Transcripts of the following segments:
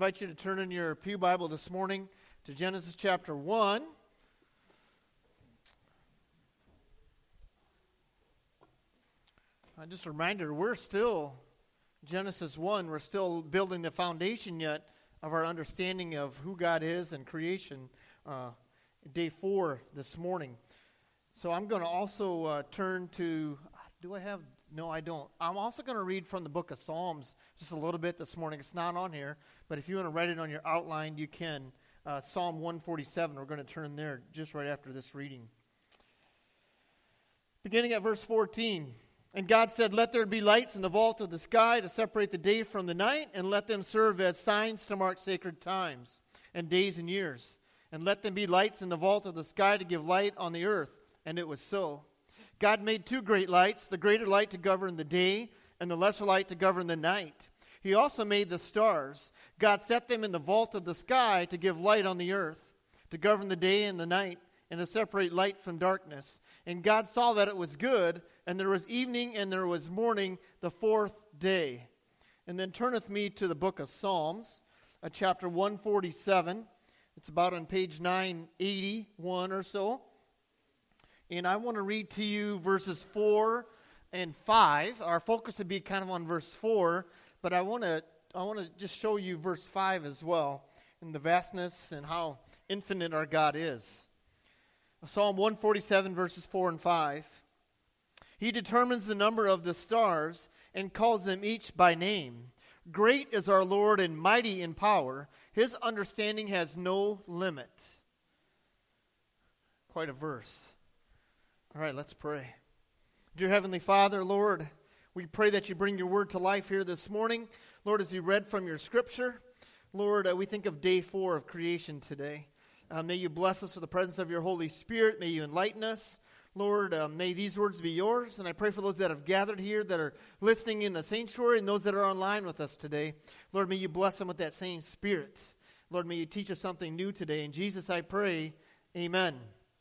invite you to turn in your Pew Bible this morning to Genesis chapter 1. Just a reminder, we're still, Genesis 1, we're still building the foundation yet of our understanding of who God is and creation, day 4 this morning. So I'm going to also turn to, no I don't. I'm also going to read from the book of Psalms just a little bit this morning. It's not on here, but if you want to write it on your outline, you can. Psalm 147, we're going to turn there just right after this reading. Beginning at verse 14. And God said, "Let there be lights in the vault of the sky to separate the day from the night, and let them serve as signs to mark sacred times and days and years. And let them be lights in the vault of the sky to give light on the earth." And it was so. God made 2 great lights, the greater light to govern the day, and the lesser light to govern the night. He also made the stars. God set them in the vault of the sky to give light on the earth, to govern the day and the night, and to separate light from darkness. And God saw that it was good, and there was evening and there was morning, the 4th day. And then turn with me to the book of Psalms, chapter 147. It's about on page 981 or so. And I want to read to you verses 4 and 5. Our focus would be kind of on verse 4, but I want to just show you verse 5 as well, and the vastness and how infinite our God is. Psalm 147, verses 4 and 5. He determines the number of the stars and calls them each by name. Great is our Lord and mighty in power. His understanding has no limit. Quite a verse. All right, let's pray. Dear Heavenly Father, Lord, we pray that you bring your word to life here this morning. Lord, as you read from your scripture, Lord, we think of day 4 of creation today. May you bless us with the presence of your Holy Spirit. May you enlighten us. Lord, may these words be yours. And I pray for those that have gathered here, that are listening in the sanctuary, and those that are online with us today. Lord, may you bless them with that same spirit. Lord, may you teach us something new today. In Jesus I pray, amen.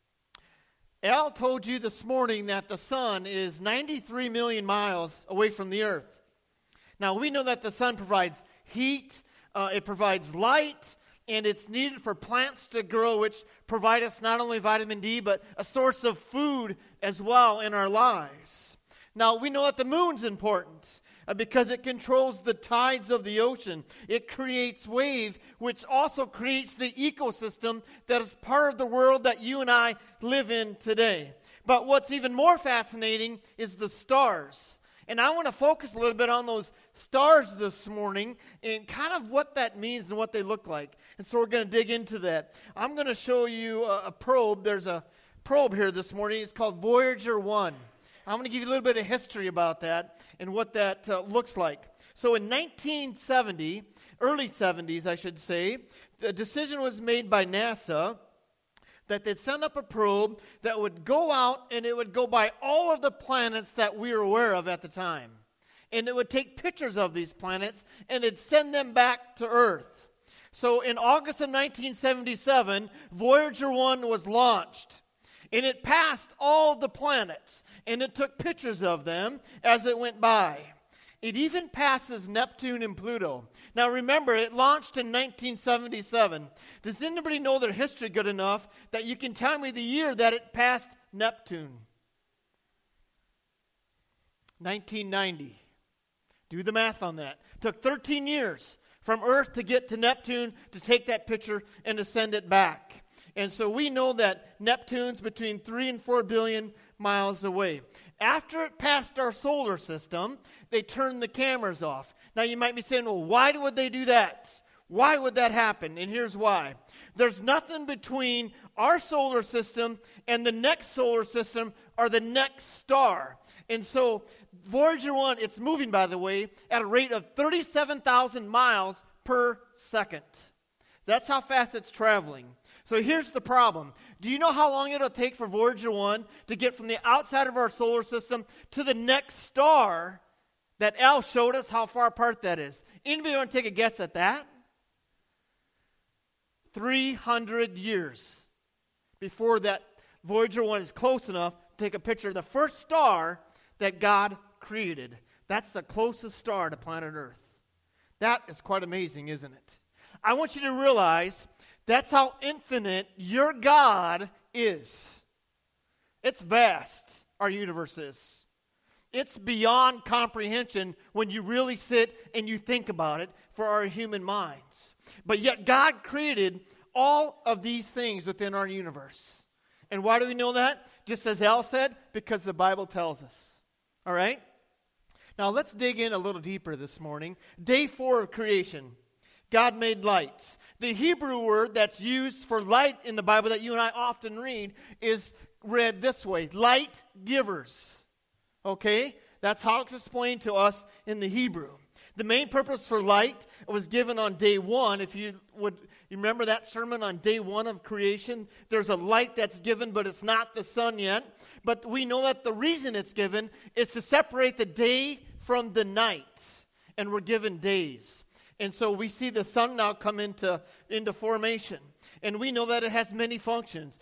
Al told you this morning that the sun is 93 million miles away from the earth. Now, we know that the sun provides heat, it provides light, and it's needed for plants to grow, which provide us not only vitamin D, but a source of food as well in our lives. Now, we know that the moon's important because it controls the tides of the ocean. It creates wave, which also creates the ecosystem that is part of the world that you and I live in today. But what's even more fascinating is the stars. And I want to focus a little bit on those stars this morning and kind of what that means and what they look like. And so we're going to dig into that. I'm going to show you a probe. There's a probe here this morning. It's called Voyager 1. I'm going to give you a little bit of history about that and what that looks like. So in 1970, early 70s I should say, the decision was made by NASA that they'd send up a probe that would go out and it would go by all of the planets that we were aware of at the time. And it would take pictures of these planets and it'd send them back to Earth. So in August of 1977, Voyager 1 was launched. And it passed all the planets. And it took pictures of them as it went by. It even passes Neptune and Pluto. Now remember, it launched in 1977. Does anybody know their history good enough that you can tell me the year that it passed Neptune? 1990. Do the math on that. Took 13 years from Earth to get to Neptune to take that picture and to send it back. And so we know that Neptune's between 3 and 4 billion miles away. After it passed our solar system, they turned the cameras off. Now you might be saying, well, why would they do that? Why would that happen? And here's why. There's nothing between our solar system and the next solar system or the next star. And so Voyager 1, it's moving, by the way, at a rate of 37,000 miles per second. That's how fast it's traveling. So here's the problem. Do you know how long it'll take for Voyager 1 to get from the outside of our solar system to the next star that Al showed us how far apart that is? Anybody want to take a guess at that? 300 years before that Voyager 1 is close enough to take a picture of the first star that God created. That's the closest star to planet Earth. That is quite amazing, isn't it? I want you to realize that's how infinite your God is. It's vast, our universe is. It's beyond comprehension when you really sit and you think about it for our human minds. But yet God created all of these things within our universe. And why do we know that? Just as Al said, because the Bible tells us. All right? Now let's dig in a little deeper this morning. Day 4 of creation. God made lights. The Hebrew word that's used for light in the Bible that you and I often read is read this way, light givers. Okay? That's how it's explained to us in the Hebrew. The main purpose for light was given on day 1. If you remember that sermon on day 1 of creation, there's a light that's given, but it's not the sun yet. But we know that the reason it's given is to separate the day from the night. And we're given days. And so we see the sun now come into formation. And we know that it has many functions.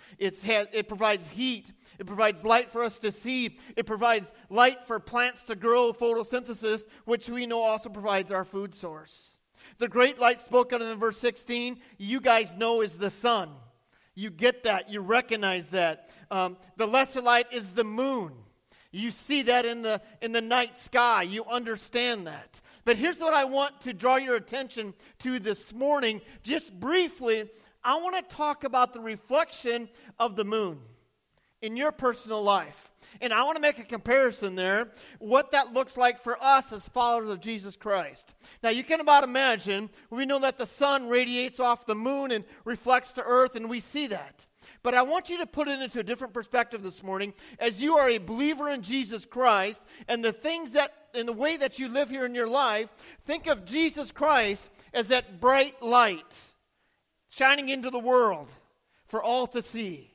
It provides heat. It provides light for us to see. It provides light for plants to grow, photosynthesis, which we know also provides our food source. The great light spoken of in verse 16, you guys know is the sun. You get that. You recognize that. The lesser light is the moon. You see that in the night sky. You understand that. But here's what I want to draw your attention to this morning. Just briefly, I want to talk about the reflection of the moon in your personal life. And I want to make a comparison there, what that looks like for us as followers of Jesus Christ. Now, you can about imagine, we know that the sun radiates off the moon and reflects to earth, and we see that. But I want you to put it into a different perspective this morning. As you are a believer in Jesus Christ, and the things that, in the way that you live here in your life, think of Jesus Christ as that bright light shining into the world for all to see.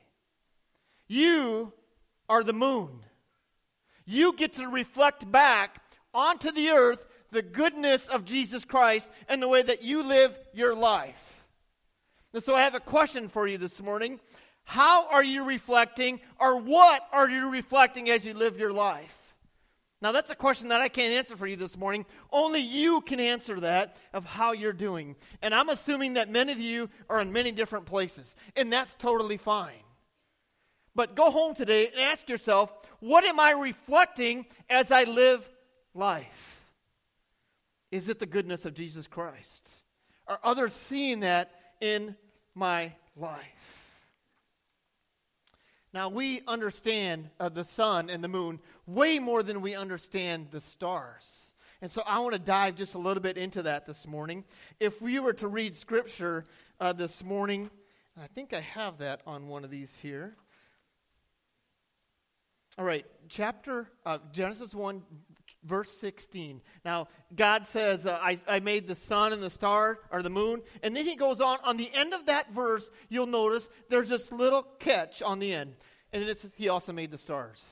You are the moon. You get to reflect back onto the earth the goodness of Jesus Christ and the way that you live your life. And so I have a question for you this morning. How are you reflecting, or what are you reflecting as you live your life? Now, that's a question that I can't answer for you this morning. Only you can answer that, of how you're doing. And I'm assuming that many of you are in many different places, and that's totally fine. But go home today and ask yourself, what am I reflecting as I live life? Is it the goodness of Jesus Christ? Are others seeing that in my life? Now, we understand the sun and the moon way more than we understand the stars. And so I want to dive just a little bit into that this morning. If we were to read Scripture this morning, I think I have that on one of these here. All right, Genesis 1, verse 16. Now, God says, I made the sun and the star, or the moon. And then he goes on the end of that verse, you'll notice there's this little catch on the end. And then he also made the stars.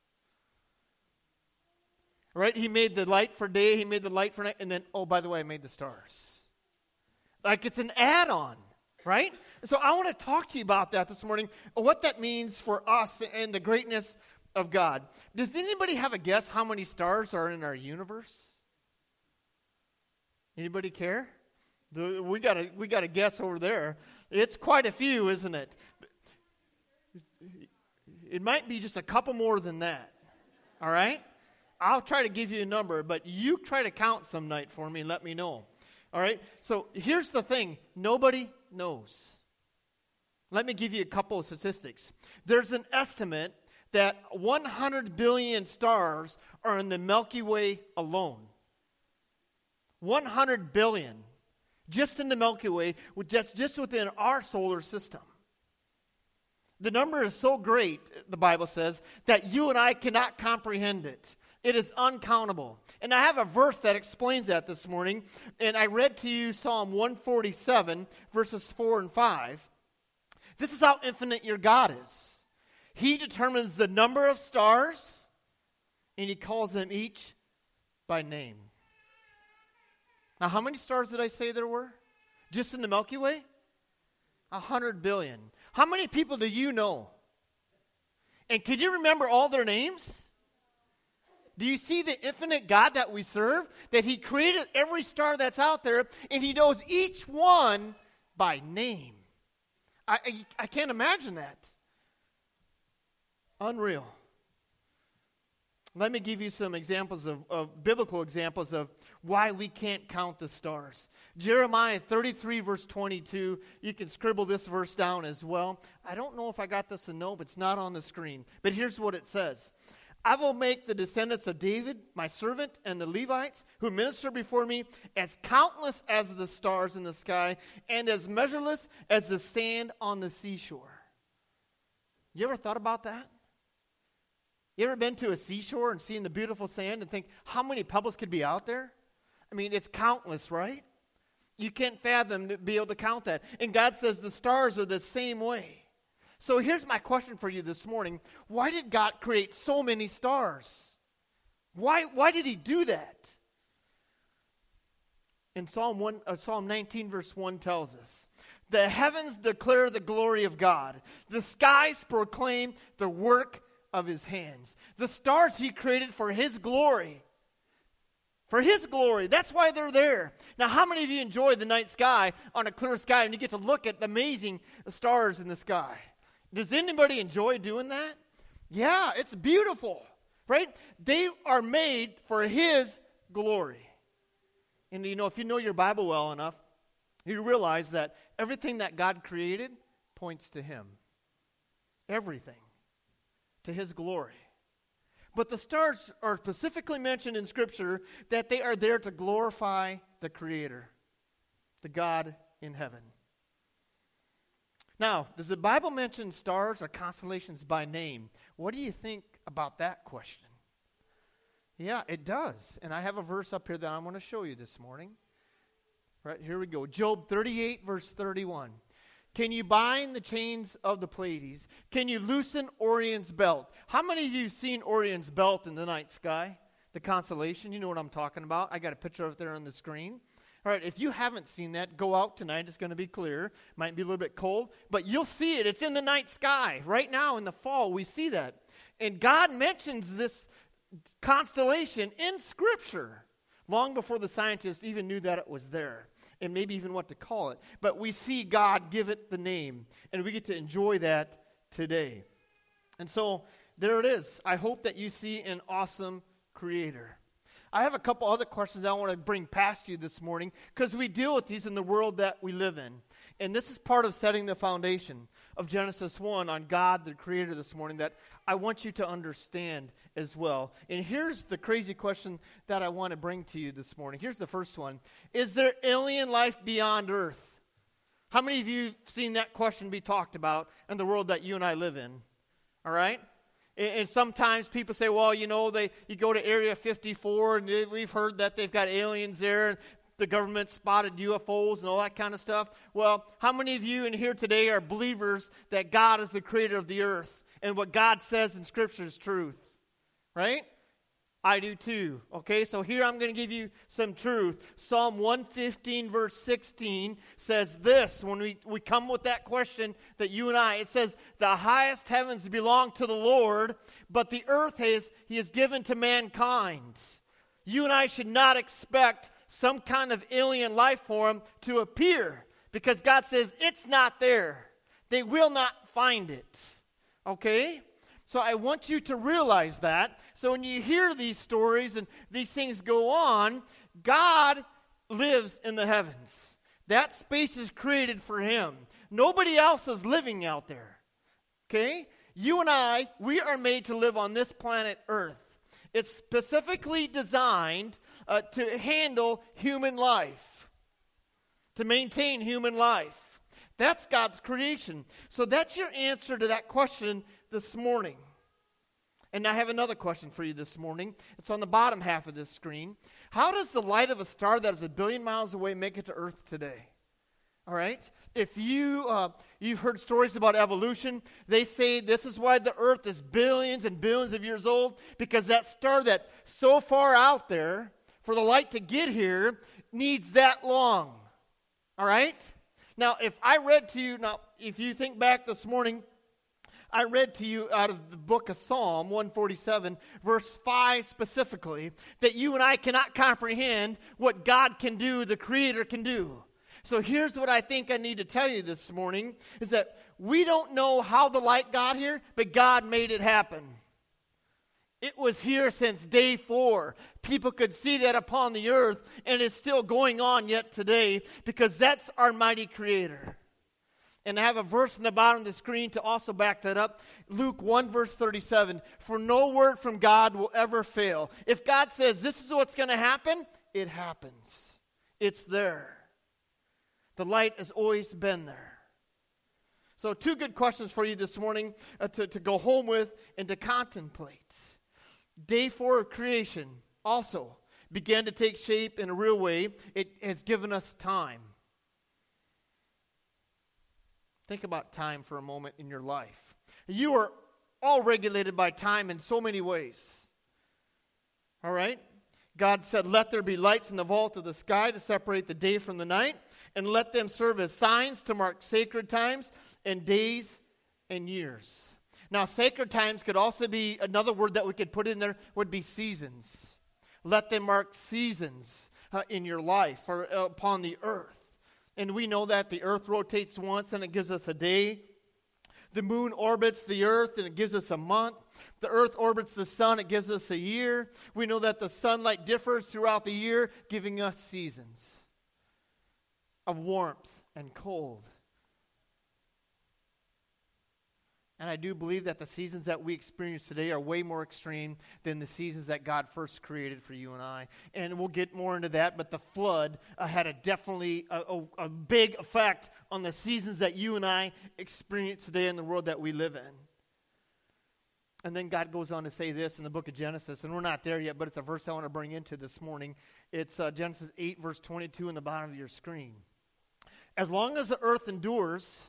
All right, he made the light for day, he made the light for night, and then, oh, by the way, I made the stars. Like it's an add-on, right? So I want to talk to you about that this morning, what that means for us and the greatness of God. Does anybody have a guess how many stars are in our universe? Anybody care? We got a guess over there. It's quite a few, isn't it? It might be just a couple more than that. All right? I'll try to give you a number, but you try to count some night for me and let me know. All right? So here's the thing. Nobody knows. Let me give you a couple of statistics. There's an estimate that 100 billion stars are in the Milky Way alone. 100 billion. Just in the Milky Way, just within our solar system. The number is so great, the Bible says, that you and I cannot comprehend it. It is uncountable. And I have a verse that explains that this morning. And I read to you Psalm 147, verses 4 and 5. This is how infinite your God is. He determines the number of stars, and he calls them each by name. Now, how many stars did I say there were? Just in the Milky Way? 100 billion. How many people do you know? And can you remember all their names? Do you see the infinite God that we serve? That he created every star that's out there, and he knows each one by name. I can't imagine that. Unreal. Let me give you some examples of biblical examples of why we can't count the stars. Jeremiah 33, verse 22. You can scribble this verse down as well. I don't know if I got this in note, but it's not on the screen. But here's what it says. I will make the descendants of David, my servant, and the Levites who minister before me as countless as the stars in the sky and as measureless as the sand on the seashore. You ever thought about that? You ever been to a seashore and seen the beautiful sand and think, how many pebbles could be out there? I mean, it's countless, right? You can't fathom to be able to count that. And God says the stars are the same way. So here's my question for you this morning. Why did God create so many stars? Why did he do that? And Psalm 19 verse 1 tells us, the heavens declare the glory of God. The skies proclaim the work of his hands. The stars he created for his glory. For his glory. That's why they're there. Now, how many of you enjoy the night sky on a clear sky and you get to look at the amazing stars in the sky? Does anybody enjoy doing that? Yeah, it's beautiful, right? They are made for his glory. And you know, if you know your Bible well enough, you realize that everything that God created points to him. Everything. To his glory. But the stars are specifically mentioned in Scripture that they are there to glorify the Creator, the God in heaven. Now, does the Bible mention stars or constellations by name? What do you think about that question? Yeah, it does. And I have a verse up here that I want to show you this morning. Right, here we go. Job 38, verse 31. Can you bind the chains of the Pleiades? Can you loosen Orion's belt? How many of you have seen Orion's belt in the night sky? The constellation, you know what I'm talking about. I got a picture of it there on the screen. All right, if you haven't seen that, go out tonight. It's going to be clear. Might be a little bit cold, but you'll see it. It's in the night sky. Right now in the fall, we see that. And God mentions this constellation in Scripture long before the scientists even knew that it was there. And maybe even what to call it. But we see God give it the name. And we get to enjoy that today. And so, there it is. I hope that you see an awesome Creator. I have a couple other questions I want to bring past you this morning, because we deal with these in the world that we live in. And this is part of setting the foundation of Genesis 1 on God, the Creator, this morning, that I want you to understand as well. And here's the crazy question that I want to bring to you this morning. Here's the first one. Is there alien life beyond Earth? How many of you have seen that question be talked about in the world that you and I live in? All right? And sometimes people say, well, you know, you go to Area 54, and we've heard that they've got aliens there, and the government spotted UFOs and all that kind of stuff. Well, how many of you in here today are believers that God is the creator of the earth, and what God says in Scripture is truth? Right? I do too. Okay, so here I'm going to give you some truth. Psalm 115, verse 16 says this, when we come with that question that you and I, it says, the highest heavens belong to the Lord, but the earth he has given to mankind. You and I should not expect some kind of alien life form to appear, because God says it's not there. They will not find it. Okay? So I want you to realize that. So when you hear these stories and these things go on, God lives in the heavens. That space is created for him. Nobody else is living out there. Okay? You and I, we are made to live on this planet Earth. It's specifically designed to handle human life, to maintain human life. That's God's creation. So that's your answer to that question this morning. And I have another question for you this morning. It's on the bottom half of this screen. How does the light of a star that is 1 billion miles away make it to Earth today? All right? If you've heard stories about evolution, they say this is why the Earth is billions and billions of years old, because that star that's so far out there, for the light to get here, needs that long. All right? Now, if I read to you, now, if you think back this morning, I read to you out of the book of Psalm 147, verse 5 specifically, that you and I cannot comprehend what God can do, the Creator can do. So here's what I think I need to tell you this morning, is that we don't know how the light got here, but God made it happen. It was here since day 4. People could see that upon the earth, and it's still going on yet today, because that's our mighty Creator. And I have a verse in the bottom of the screen to also back that up. Luke 1, verse 37. For no word from God will ever fail. If God says this is what's going to happen, it happens. It's there. The light has always been there. So 2 good questions for you this morning to go home with and to contemplate. Day 4 of creation also began to take shape in a real way. It has given us time. Think about time for a moment in your life. You are all regulated by time in so many ways. All right? God said, let there be lights in the vault of the sky to separate the day from the night, and let them serve as signs to mark sacred times and days and years. Now, sacred times could also be, another word that we could put in there would be seasons. Let them mark seasons in your life or upon the earth. And we know that the earth rotates once and it gives us a day. The moon orbits the earth and it gives us a month. The earth orbits the sun, it gives us a year. We know that the sunlight differs throughout the year, giving us seasons of warmth and cold. And I do believe that the seasons that we experience today are way more extreme than the seasons that God first created for you and I. And we'll get more into that, but the flood had a big effect on the seasons that you and I experience today in the world that we live in. And then God goes on to say this in the book of Genesis, and we're not there yet, but it's a verse I want to bring into this morning. It's Genesis 8, verse 22 in the bottom of your screen. As long as the earth endures,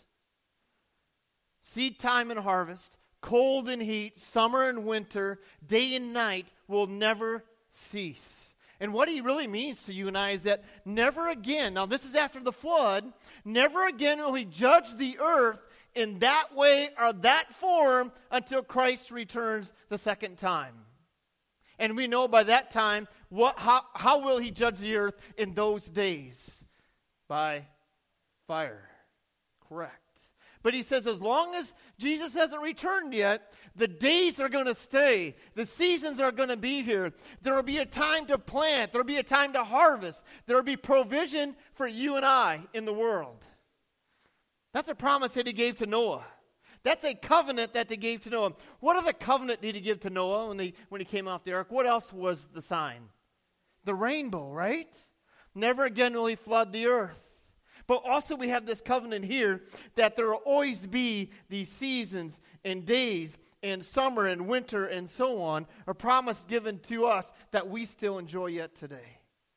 seed time and harvest, cold and heat, summer and winter, day and night will never cease. And what he really means to you and I is that never again, now this is after the flood, never again will he judge the earth in that way or that form until Christ returns the second time. And we know by that time, how will he judge the earth in those days? By fire. Correct. But he says as long as Jesus hasn't returned yet, the days are going to stay. The seasons are going to be here. There will be a time to plant. There will be a time to harvest. There will be provision for you and I in the world. That's a promise that he gave to Noah. That's a covenant that they gave to Noah. What other covenant did he give to Noah when he came off the ark? What else was the sign? The rainbow, right? Never again will he flood the earth. But also we have this covenant here that there will always be these seasons and days and summer and winter and so on, a promise given to us that we still enjoy yet today.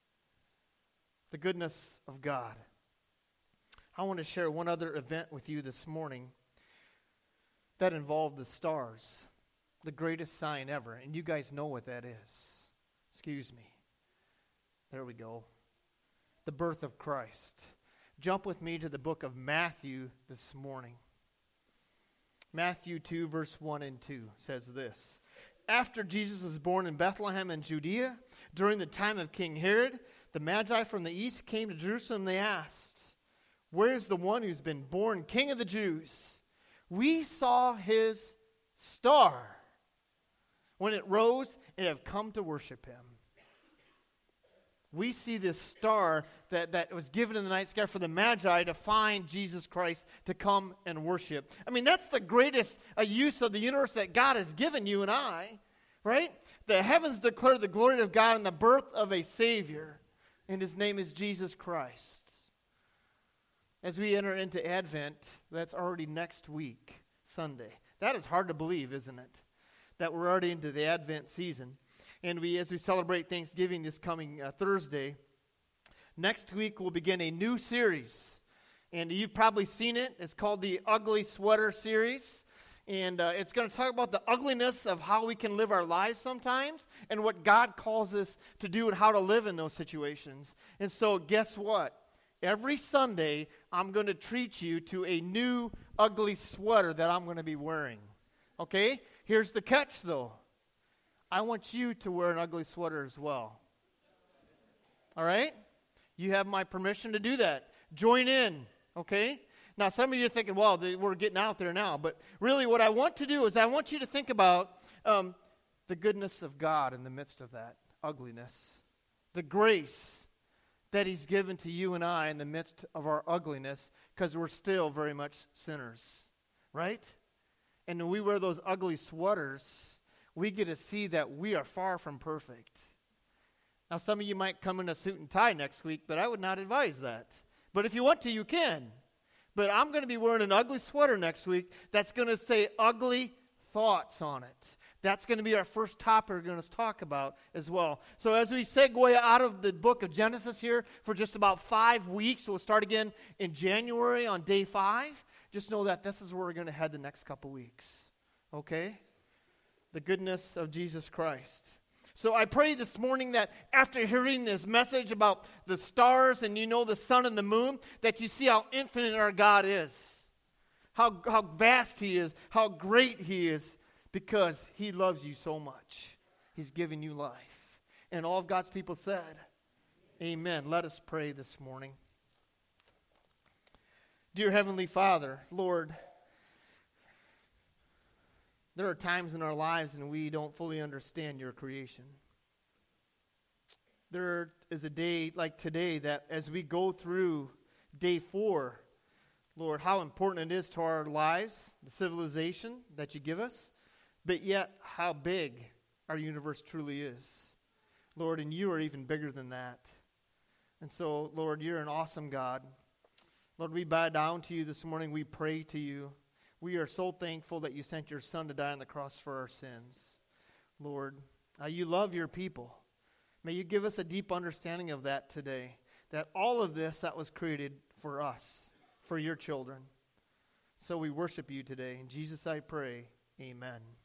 The goodness of God. I want to share one other event with you this morning that involved the stars, the greatest sign ever. And you guys know what that is. Excuse me. There we go. The birth of Christ. Jump with me to the book of Matthew this morning. Matthew 2, verse 1 and 2 says this. After Jesus was born in Bethlehem in Judea, during the time of King Herod, the Magi from the east came to Jerusalem. They asked, "Where is the one who's been born King of the Jews? We saw his star when it rose and have come to worship him." We see this star that was given in the night sky for the Magi to find Jesus Christ, to come and worship. I mean, that's the greatest use of the universe that God has given you and I, right? The heavens declare the glory of God and the birth of a Savior, and his name is Jesus Christ. As we enter into Advent, that's already next week, Sunday. That is hard to believe, isn't it? That we're already into the Advent season. And as we celebrate Thanksgiving this coming Thursday, next week we'll begin a new series. And you've probably seen it. It's called the Ugly Sweater Series. And it's going to talk about the ugliness of how we can live our lives sometimes and what God calls us to do and how to live in those situations. And so guess what? Every Sunday, I'm going to treat you to a new ugly sweater that I'm going to be wearing. Okay? Here's the catch, though. I want you to wear an ugly sweater as well. All right? You have my permission to do that. Join in, okay? Now, some of you are thinking, well, we're getting out there now. But really what I want to do is I want you to think about the goodness of God in the midst of that ugliness. The grace that he's given to you and I in the midst of our ugliness, because we're still very much sinners, right? And when we wear those ugly sweaters, we get to see that we are far from perfect. Now, some of you might come in a suit and tie next week, but I would not advise that. But if you want to, you can. But I'm going to be wearing an ugly sweater next week that's going to say ugly thoughts on it. That's going to be our first topic we're going to talk about as well. So as we segue out of the book of Genesis here for just about 5 weeks, we'll start again in January on day 5. Just know that this is where we're going to head the next couple weeks. Okay? The goodness of Jesus Christ. So I pray this morning that after hearing this message about the stars and the sun and the moon, that you see how infinite our God is, how vast he is, how great he is, because he loves you so much. He's given you life. And all of God's people said, amen. Let us pray this morning. Dear Heavenly Father, Lord, there are times in our lives when we don't fully understand your creation. There is a day like today that as we go through day 4, Lord, how important it is to our lives, the civilization that you give us, but yet how big our universe truly is. Lord, and you are even bigger than that. And so, Lord, you're an awesome God. Lord, we bow down to you this morning. We pray to you. We are so thankful that you sent your Son to die on the cross for our sins. Lord, you love your people. May you give us a deep understanding of that today, that all of this that was created for us, for your children. So we worship you today. In Jesus I pray, amen.